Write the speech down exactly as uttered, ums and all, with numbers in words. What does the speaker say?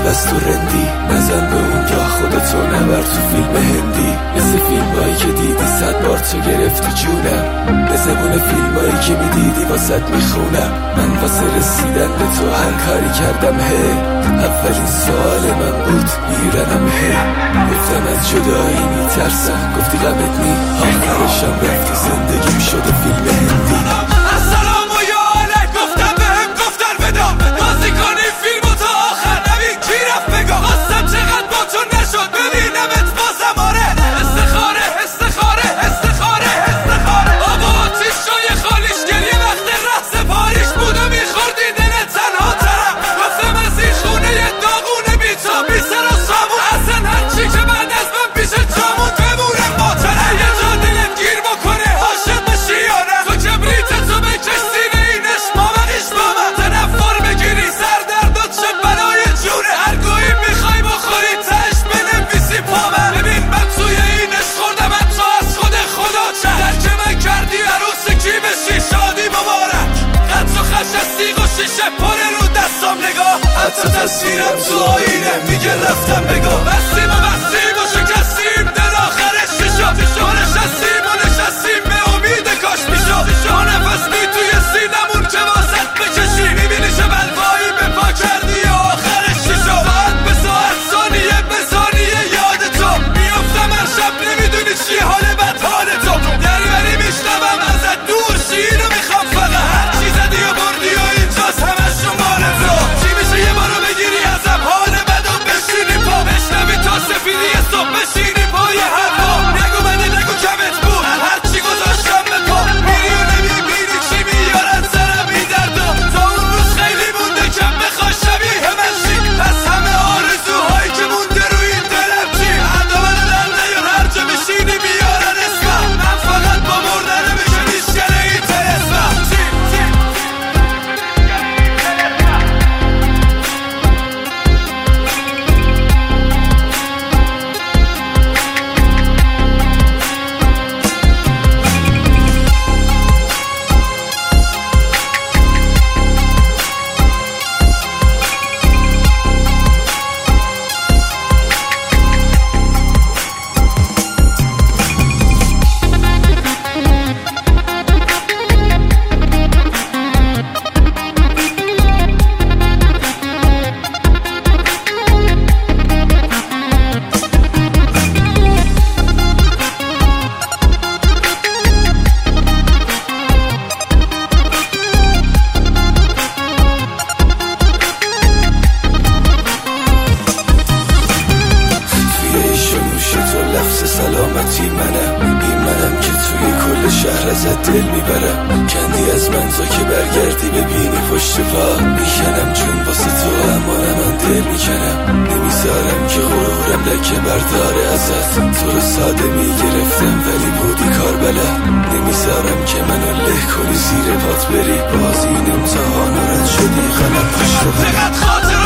از تو رندی، نزن به اون راه خودتو نبر تو فیلم هندی. مثل فیلم هایی که دیدی صد بار تو گرفتی جونم، به زبون فیلم هایی که میدیدی واسد میخونم. من واسه رسیدن به تو هر کاری کردم هی، اولین سوال من بود میرنم هی. گفتم از جدایی میترسم، گفتی غمت نی، آخرشم رفتی زندگیم شده فیلم هندی. السلام و یا علیک گفتم بهم گفتن ودا، بازی کنی فیلمو تا آخر نبین کی رفت بگا. قصم چقدر با تو نشد ببینمت بازم آره. استخاره استخاره استخاره استخاره آبا آتیش شای خالیش گریه وقت رقص پاریش بود و میخوردی دلت تنها ترم. گفتم از این خونه یه داغونه بی تا بی سر و سامون، اصلا هرچی که بعد از من پیش جامون بمونه ماتره. یه جا دلت گیر بکنه عاشق بشی یا نه، تو کبریت تو بکش سینه اینش مابقیش با من. تنفر بگیری سر دردات چه بلای جونه، هر گویی میخوای بخوری تش بنویسی پا من. ببین من توی اینش خوردم حتی از خود خدا چند، درک من کردی عروس کی بشی شادی مبارک. قد و خش از تیغ و شیشه پره رو دستام نگاه، حتی تصویرم تو آینه میگه رفتم بگاه. بستیم و بستیم و شکستیم در آخرش چی شد، ما نشستیم و نشستیم به امید کاش میشد. ما نفس بی توی سینمون که واسط بکشی، میبینی چه بلوایی به پا کردی و آخرش چی شد. ساعت به ساعت ثانیه به ثانیه یاد تو میافتم هر شب، نمیدونی چی حال بد حال تو. دریوری میشنوم ازت دور شیرو میخوام فقط، هر چی زدی و بردی و اینجاست همش رو مال تو. چی میشه یه بارو بگیری ازم حال بد و بشینی پا، بشنوی تا سفیدی صبح بشینی پای حرفا. نگو بده نگو کمت بود هر چی گذاشتم به پا، میری و نمیبینی چی میارن سرم این دردا. تا اون روز خیلی مونده کم بخواه شبیه من شی، پس همه آرزوهایی که مونده روی این دلم چی. حدا منو در نیار هر جا میشینی میارن اسمم، من فقط با مردنه میشه میشکنه این تلسمم. چی چی سلامتی منم، این منم که توی کل شهر ازت دل میبرم. کندی از منزا که برگردی ببینی پشت پا، میکنم جون واسه تو اما من دل میکنم. نمیذارم که غرورم لکه برداره ازت، تو رو ساده میگرفتم ولی بودی کار بلد. نمیذارم که منو له کنی زیر پات بری، باز این امتحان رد شدی غلط پشت و